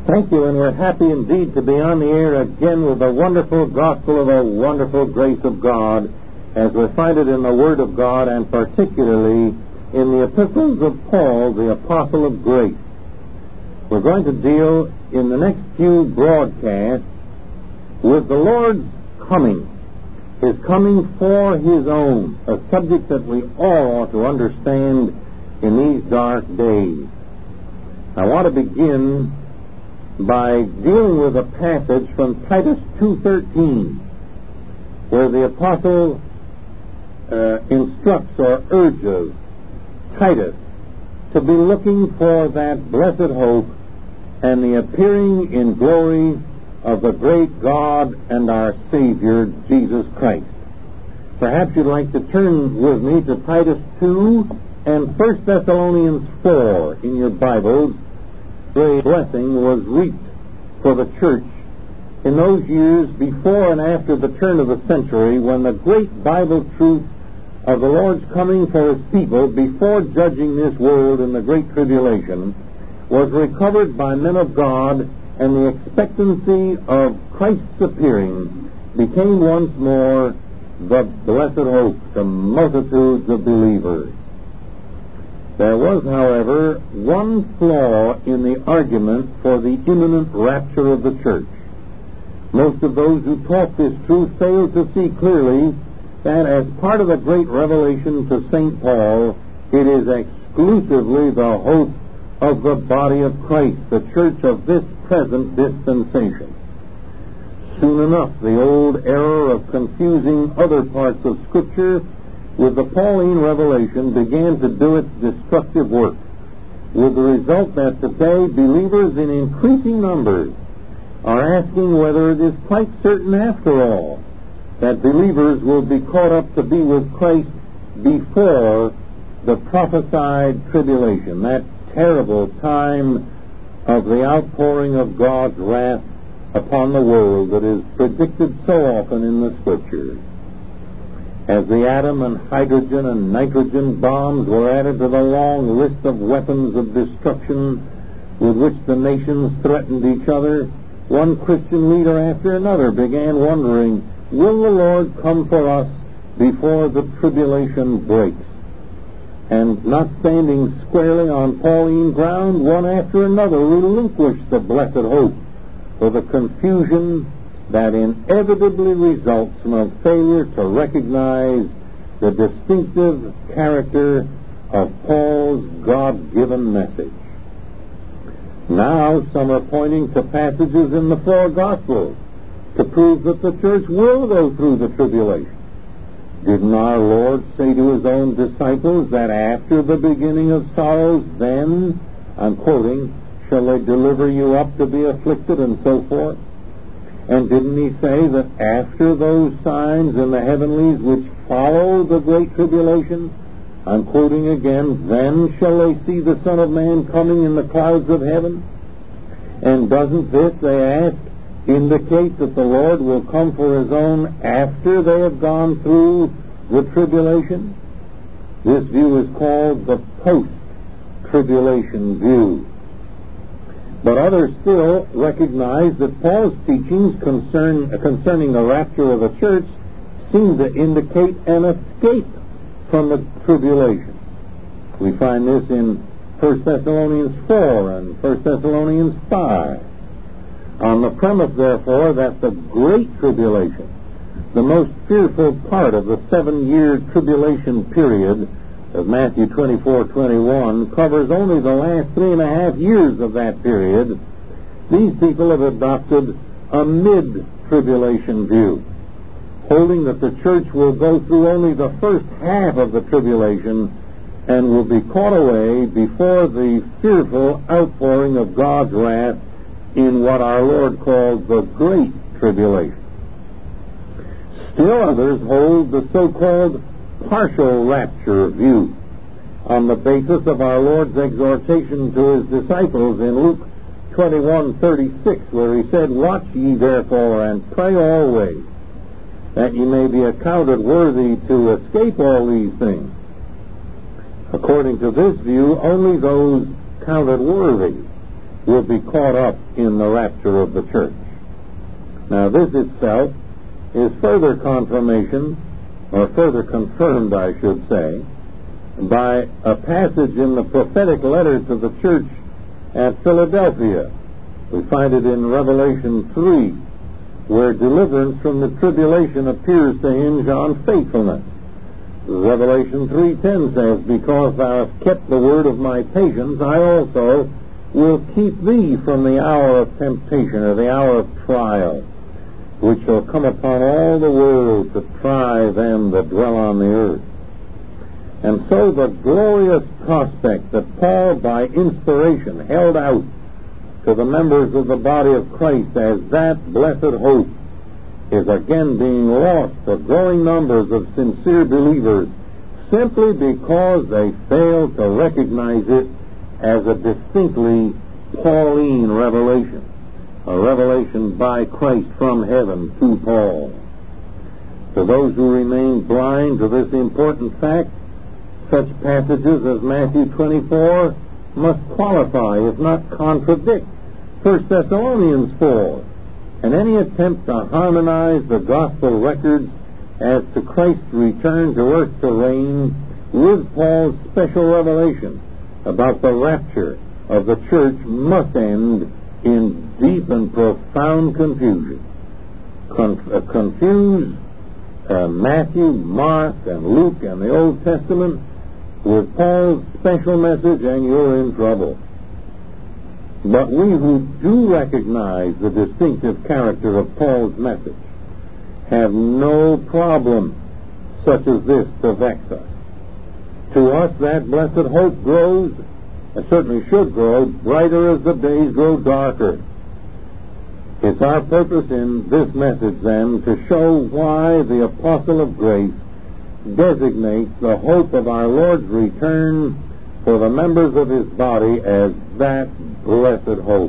Thank you, and we're happy indeed to be on the air again with the wonderful gospel of the wonderful grace of God as we find it in the Word of God, and particularly in the epistles of Paul, the Apostle of Grace. We're going to deal in the next few broadcasts with the Lord's coming, His coming for His own, a subject that we all ought to understand in these dark days. I want to begin by dealing with a passage from Titus 2:13, where the apostle instructs or urges Titus to be looking for that blessed hope and the appearing in glory of the great God and our Savior, Jesus Christ. Perhaps you'd like to turn with me to Titus 2 and 1 Thessalonians 4 in your Bibles. The blessing was reaped for the church in those years before and after the turn of the century, when the great Bible truth of the Lord's coming for His people before judging this world in the great tribulation was recovered by men of God, and the expectancy of Christ's appearing became once more the blessed hope to multitudes of believers. There was, however, one flaw in the argument for the imminent rapture of the church. Most of those who taught this truth failed to see clearly that as part of the great revelation to St. Paul, it is exclusively the hope of the body of Christ, the church of this present dispensation. Soon enough, the old error of confusing other parts of Scripture with the Pauline revelation began to do its destructive work, with the result that today believers in increasing numbers are asking whether it is quite certain after all that believers will be caught up to be with Christ before the prophesied tribulation, that terrible time of the outpouring of God's wrath upon the world that is predicted so often in the Scriptures. As the atom and hydrogen and nitrogen bombs were added to the long list of weapons of destruction with which the nations threatened each other, one Christian leader after another began wondering, will the Lord come for us before the tribulation breaks? And not standing squarely on Pauline ground, one after another relinquished the blessed hope for the confusion that inevitably results from a failure to recognize the distinctive character of Paul's God-given message. Now some are pointing to passages in the four Gospels to prove that the church will go through the tribulation. Didn't our Lord say to His own disciples that after the beginning of sorrows, then, I'm quoting, shall they deliver you up to be afflicted, and so forth? And didn't He say that after those signs in the heavenlies which follow the great tribulation, I'm quoting again, then shall they see the Son of Man coming in the clouds of heaven? And doesn't this, they ask, indicate that the Lord will come for His own after they have gone through the tribulation? This view is called the post-tribulation view. But others still recognize that Paul's teachings concerning the rapture of the church seem to indicate an escape from the tribulation. We find this in 1 Thessalonians 4 and 1 Thessalonians 5. On the premise, therefore, that the great tribulation, the most fearful part of the 7-year tribulation period of Matthew 24:21, covers only the last 3.5 years of that period, these people have adopted a mid-tribulation view, holding that the church will go through only the first half of the tribulation and will be caught away before the fearful outpouring of God's wrath in what our Lord called the Great Tribulation. Still others hold the so-called partial rapture view on the basis of our Lord's exhortation to His disciples in Luke 21:36, where He said, "Watch ye therefore and pray always, that ye may be accounted worthy to escape all these things." According to this view, only those counted worthy will be caught up in the rapture of the church. Now, this itself is further confirmation, or further confirmed, I should say, by a passage in the prophetic letter to the church at Philadelphia. We find it in Revelation 3, where deliverance from the tribulation appears to hinge on faithfulness. Revelation 3:10 says, "Because thou hast kept the word of my patience, I also will keep thee from the hour of temptation," or the hour of trial, "which shall come upon all the world to try them that dwell on the earth." And so the glorious prospect that Paul, by inspiration, held out to the members of the body of Christ as that blessed hope is again being lost to growing numbers of sincere believers simply because they fail to recognize it as a distinctly Pauline revelation, a revelation by Christ from heaven to Paul. To those who remain blind to this important fact, such passages as Matthew 24 must qualify, if not contradict, 1 Thessalonians 4, and any attempt to harmonize the gospel records as to Christ's return to earth to reign with Paul's special revelation about the rapture of the church must end in deep and profound confusion. Confuse Matthew, Mark, and Luke and the Old Testament with Paul's special message, and you're in trouble. But we who do recognize the distinctive character of Paul's message have no problem such as this to vex us. To us, that blessed hope grows, and certainly should grow, brighter as the days grow darker. It's our purpose in this message, then, to show why the Apostle of Grace designates the hope of our Lord's return for the members of his body as that blessed hope.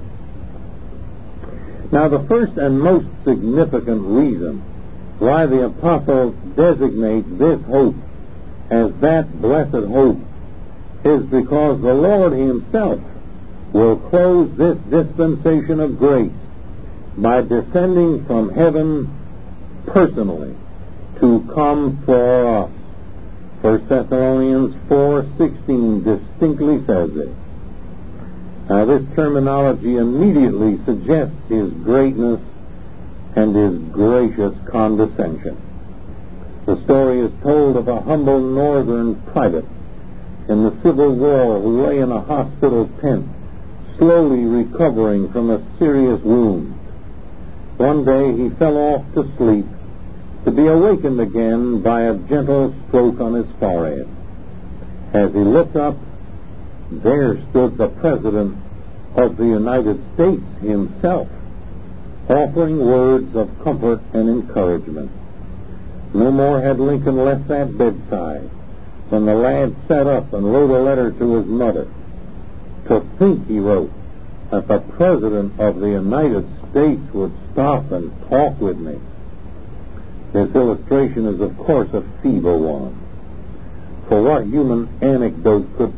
Now, the first and most significant reason why the Apostle designates this hope as that blessed hope is because the Lord himself will close this dispensation of grace by descending from heaven personally to come for us. 1 Thessalonians 4:16 distinctly says it. Now, this terminology immediately suggests his greatness and his gracious condescension. The story is told of a humble northern private in the Civil War who lay in a hospital tent, slowly recovering from a serious wound. One day he fell off to sleep, to be awakened again by a gentle stroke on his forehead. As he looked up, there stood the President of the United States himself, offering words of comfort and encouragement. No more had Lincoln left that bedside when the lad sat up and wrote a letter to his mother. "To think," he wrote, "that the President of the United States would stop and talk with me." This illustration is, of course, a feeble one. For what human anecdote could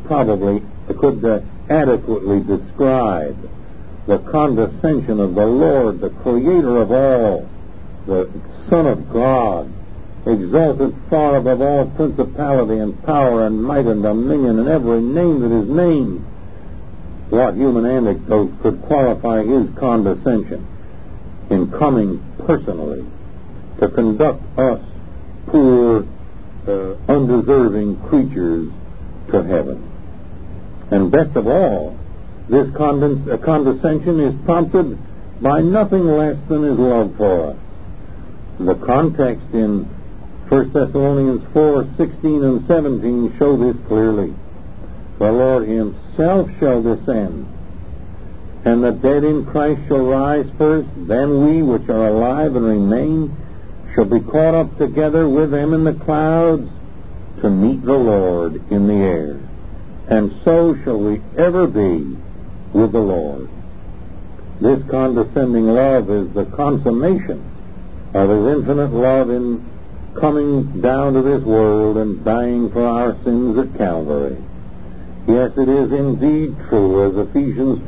adequately describe the condescension of the Lord, the Creator of all, the Son of God, exalted far above all principality and power and might and dominion and every name that is named? What human anecdote could qualify his condescension in coming personally to conduct us, poor, undeserving creatures, to heaven? And best of all, this condescension is prompted by nothing less than his love for us. The context in 1 Thessalonians 4:16 and 17 show this clearly. The Lord himself shall descend, and the dead in Christ shall rise first. Then we which are alive and remain shall be caught up together with them in the clouds to meet the Lord in the air. And so shall we ever be with the Lord. This condescending love is the consummation of his infinite love in coming down to this world and dying for our sins at Calvary. Yes, it is indeed true, as Ephesians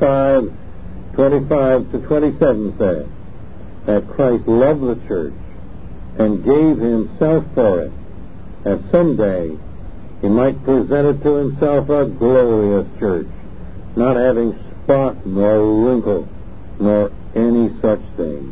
5:25 to 27 says, that Christ loved the church and gave himself for it, that someday he might present it to himself a glorious church, not having spot nor wrinkle nor any such thing.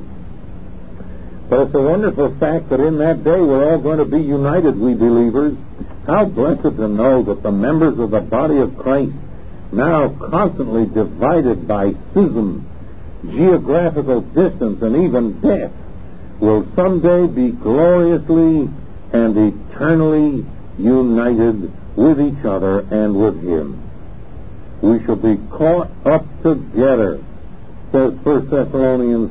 But it's a wonderful fact that in that day we're all going to be united, we believers. How blessed to know that the members of the body of Christ, now constantly divided by schism, geographical distance, and even death, will someday be gloriously and eternally united with each other and with him. We shall be caught up together, says 1 Thessalonians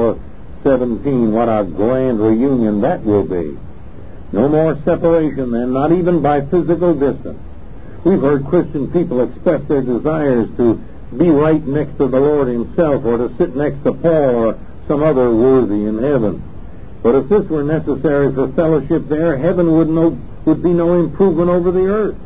4:17. What a grand reunion that will be. No more separation then, not even by physical distance. We've heard Christian people express their desires to be right next to the Lord himself, or to sit next to Paul or some other worthy in heaven. But if this were necessary for fellowship there, heaven would be no improvement over the earth.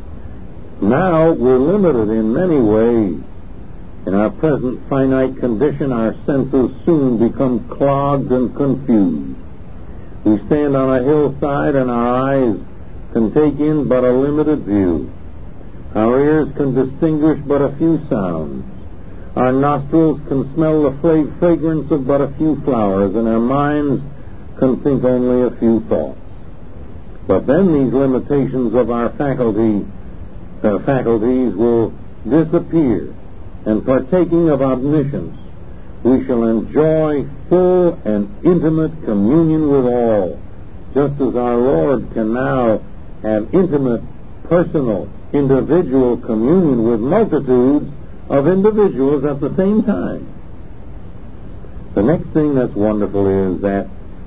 Now we're limited in many ways. In our present finite condition, our senses soon become clogged and confused. We stand on a hillside and our eyes can take in but a limited view. Our ears can distinguish but a few sounds. Our nostrils can smell the fragrance of but a few flowers, and our minds can think only a few thoughts. But then these limitations of our faculties will disappear, and partaking of omniscience, we shall enjoy full and intimate communion with all, just as our Lord can now have intimate, personal, individual communion with multitudes of individuals at the same time. The next thing that's wonderful is that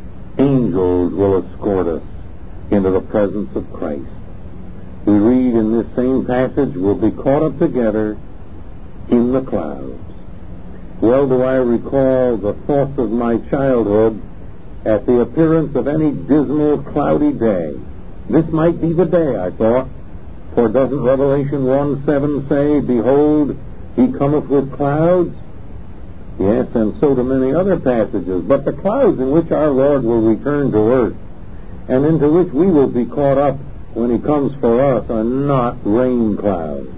angels will escort us into the presence of Christ. We read in this same passage, we'll be caught up together in the clouds. Well do I recall the thoughts of my childhood at the appearance of any dismal, cloudy day. This might be the day, I thought, for doesn't Revelation 1:7 say, "Behold, he cometh with clouds"? Yes, and so do many other passages. But the clouds in which our Lord will return to earth, and into which we will be caught up when he comes for us, are not rain clouds.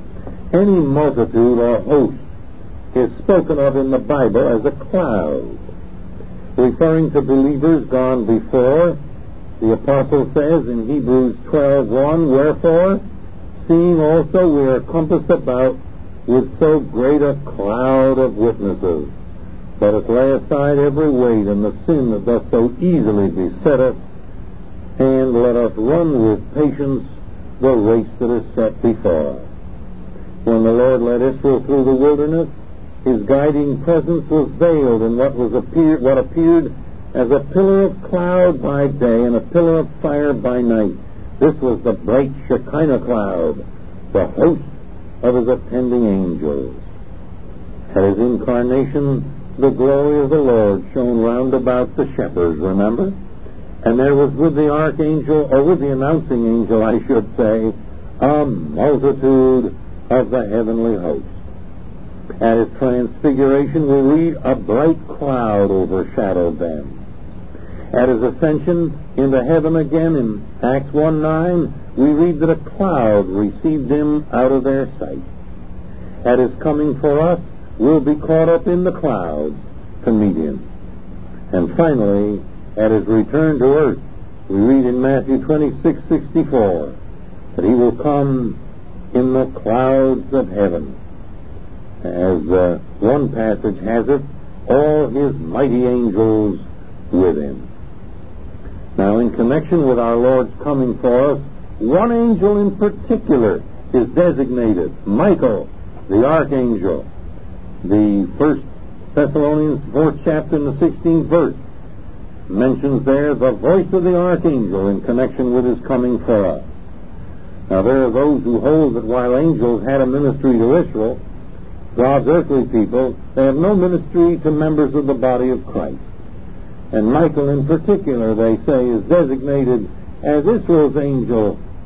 Any multitude or host is spoken of in the Bible as a cloud. Referring to believers gone before, the Apostle says in Hebrews 12:1, "Wherefore, seeing also we are compassed about with so great a cloud of witnesses, let us lay aside every weight and the sin that doth so easily beset us, and let us run with patience the race that is set before us." When the Lord led Israel through the wilderness, his guiding presence was veiled in what appeared as a pillar of cloud by day and a pillar of fire by night. This was the bright Shekinah cloud, the host of his attending angels. At his incarnation, the glory of the Lord shone round about the shepherds, remember? And there was with the archangel, or with the announcing angel, I should say, a multitude of the heavenly host. At his transfiguration, we read a bright cloud overshadowed them. At his ascension into heaven again in Acts 1:9, we read that a cloud received him out of their sight. At his coming for us, we'll be caught up in the clouds to meet him. And finally, at his return to earth, we read in Matthew 26:64 that he will come in the clouds of heaven. As one passage has it, all his mighty angels with him. Now, in connection with our Lord's coming for us, one angel in particular is designated, Michael, the archangel. The 1 Thessalonians 4th chapter and the 16th verse mentions there the voice of the archangel in connection with his coming for us. Now, there are those who hold that while angels had a ministry to Israel, God's earthly people, they have no ministry to members of the body of Christ. And Michael in particular, they say, is designated as Israel's angel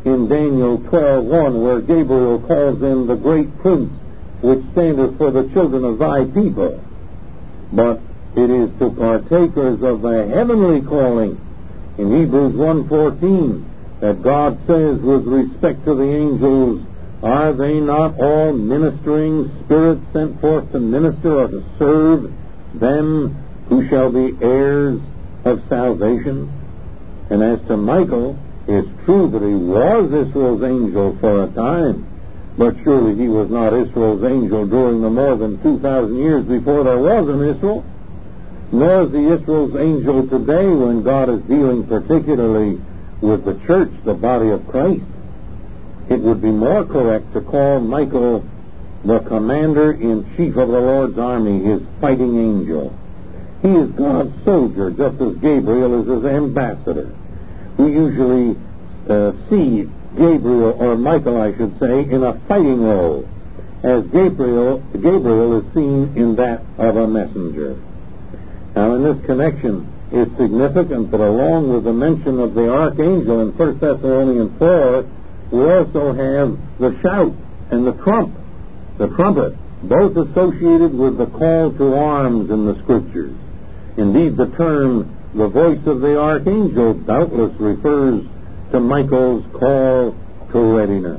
in Daniel 12:1, where Gabriel calls him the great prince, which standeth for the children of thy people. But it is to partakers of the heavenly calling in Hebrews 1:14 that God says with respect to the angels, are they not all ministering spirits sent forth to minister or to serve them who shall be heirs of salvation? And as to Michael, it's true that he was Israel's angel for a time, but surely he was not Israel's angel during the more than 2,000 years before there was an Israel. Nor is he Israel's angel today when God is dealing particularly with the church, the body of Christ. It would be more correct to call Michael the commander-in-chief of the Lord's army, his fighting angel. He is God's soldier, just as Gabriel is his ambassador. We usually see Gabriel, or Michael I should say, in a fighting role, as Gabriel is seen in that of a messenger. Now, in this connection, it's significant that along with the mention of the archangel in 1 Thessalonians 4, we also have the shout and the trumpet, both associated with the call to arms in the Scriptures. Indeed, the term, the voice of the archangel, doubtless refers to Michael's call to readiness.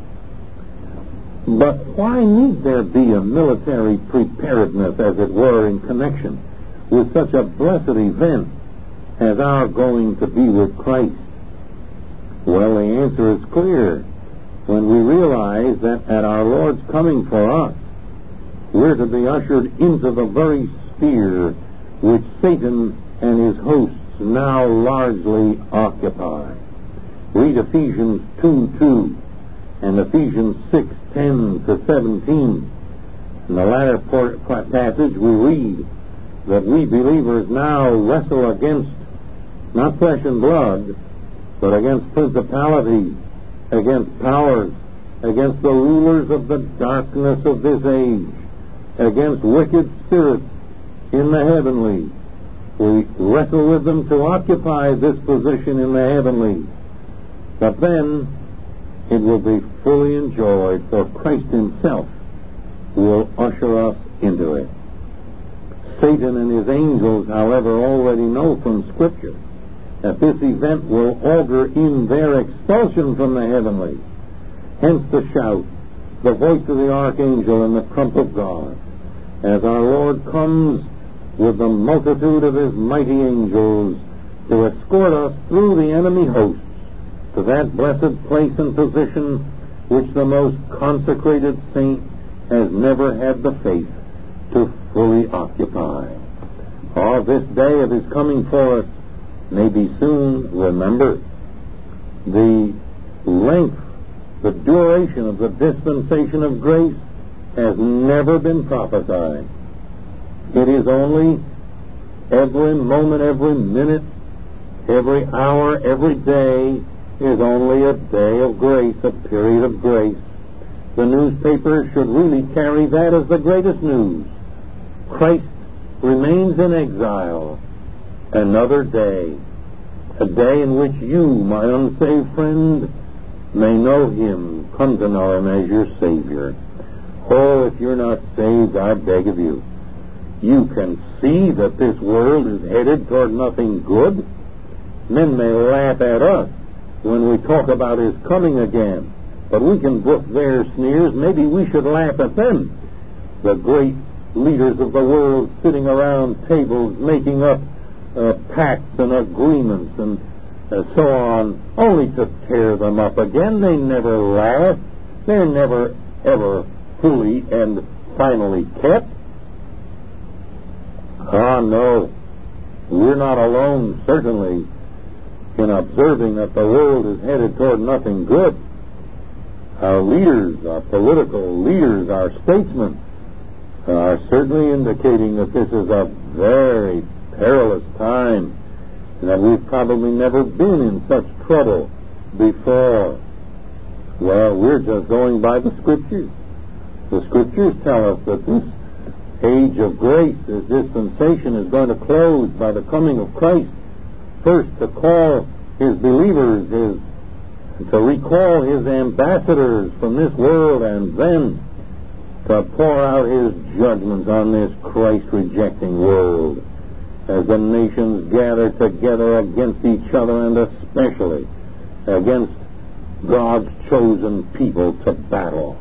But why need there be a military preparedness, as it were, in connection with such a blessed event as our going to be with Christ? Well, the answer is clear when we realize that at our Lord's coming for us, we're to be ushered into the very sphere which Satan and his hosts now largely occupy. Read Ephesians 2:2 and Ephesians 6:10 to 17. In the latter passage we read that we believers now wrestle against not flesh and blood, but against principalities, against powers, against the rulers of the darkness of this age, against wicked spirits in the heavenlies. We wrestle with them to occupy this position in the heavenlies. But then it will be fully enjoyed, for Christ himself will usher us into it. Satan and his angels, however, already know from Scripture that this event will augur in their expulsion from the heavenlies. Hence the shout, the voice of the archangel, and the trump of God, as our Lord comes with the multitude of his mighty angels to escort us through the enemy hosts to that blessed place and position which the most consecrated saint has never had the faith to fully occupy. This day of his coming for us may be soon remembered. The length, the duration of the dispensation of grace has never been prophesied. It is only every moment, every minute, every hour, every day is only a day of grace, a period of grace. The newspapers should really carry that as the greatest news. Christ remains in exile another day, a day in which you, my unsaved friend, may know him, come to know him as your Savior. Oh, if you're not saved, I beg of you. You can see that this world is headed toward nothing good. Men may laugh at us when we talk about his coming again, but we can brook their sneers. Maybe we should laugh at them. The great leaders of the world sitting around tables making up pacts and agreements and so on, only to tear them up again. They never laugh. They're never, ever fully and finally kept. No. We're not alone, certainly, in observing that the world is headed toward nothing good. Our leaders, our political leaders, our statesmen are certainly indicating that this is a very perilous time, and that we've probably never been in such trouble before. Well, we're just going by the Scriptures. The Scriptures tell us that this age of grace, this dispensation, is going to close by the coming of Christ, first to call his believers, his to recall His ambassadors from this world, and then to pour out His judgments on this Christ-rejecting world as the nations gather together against each other, and especially against God's chosen people to battle.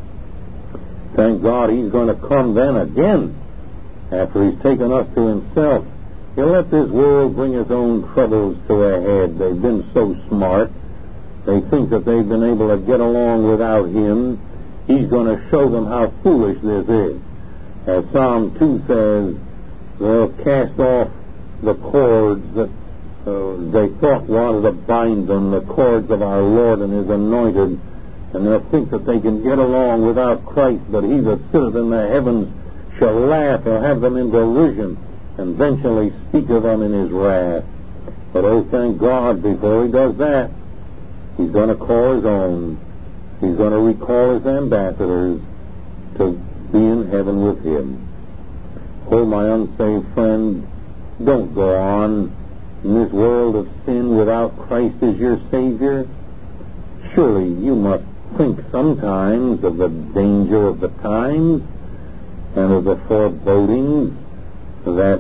Thank God He's going to come then again after He's taken us to Himself. He'll let this world bring its own troubles to a head. They've been so smart. They think that they've been able to get along without Him. He's going to show them how foolish this is. As Psalm 2 says, they'll cast off the cords that they thought wanted to bind them, the cords of our Lord and His anointed, and they'll think that they can get along without Christ, but He that sitteth in the heavens shall laugh. He'll have them in derision and eventually speak of them in His wrath. But oh, thank God, before He does that, He's going to call His own. He's going to recall His ambassadors to be in heaven with Him. Oh, my unsaved friend, don't go on in this world of sin without Christ as your Savior. Surely you must think sometimes of the danger of the times and of the forebodings that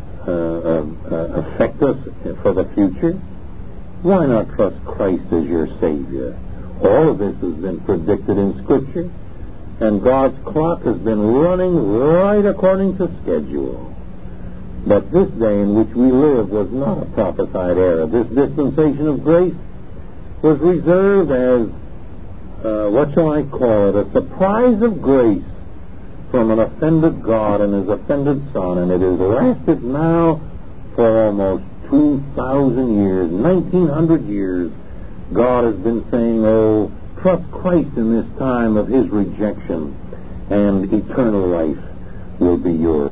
affect us for the future. Why not trust Christ as your Savior? All of this has been predicted in Scripture, and God's clock has been running right according to schedule. But this day in which we live was not a prophesied era. This dispensation of grace was reserved as, what shall I call it, a surprise of grace from an offended God and His offended Son, and it has lasted now for almost 2,000 years, 1,900 years. God has been saying, oh, trust Christ in this time of His rejection, and eternal life will be yours.